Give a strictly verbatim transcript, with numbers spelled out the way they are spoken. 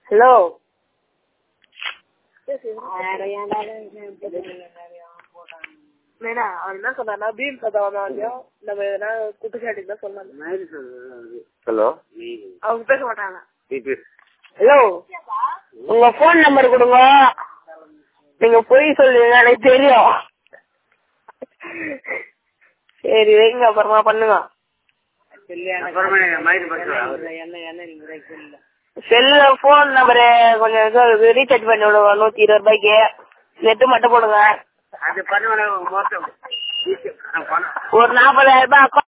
Hello அவர் என்ன சொன்னா beam கதை வந்தாலும் நம்ம எதனா குட்டுச்சாட்டிக்கு தான் சொன்னாங்க. ஹலோ அவங்க பேச மாட்டாங்க. ஹலோ உங்க போன் நம்பர் கொடுங்க. நீங்க போய் சொல்லுவீங்க எனக்கு தெரியும். சரி வைங்க அப்புறமா பண்ணுங்க. செல்ல போன் நம்பரு கொஞ்சம் ரீசார்ஜ் பண்ணி விடுங்க. நூத்தி இருபது ரூபாய்க்கு நெட்டு மட்டும் போடுங்க. ஒரு நாற்பதாயிரம் ரூபாய்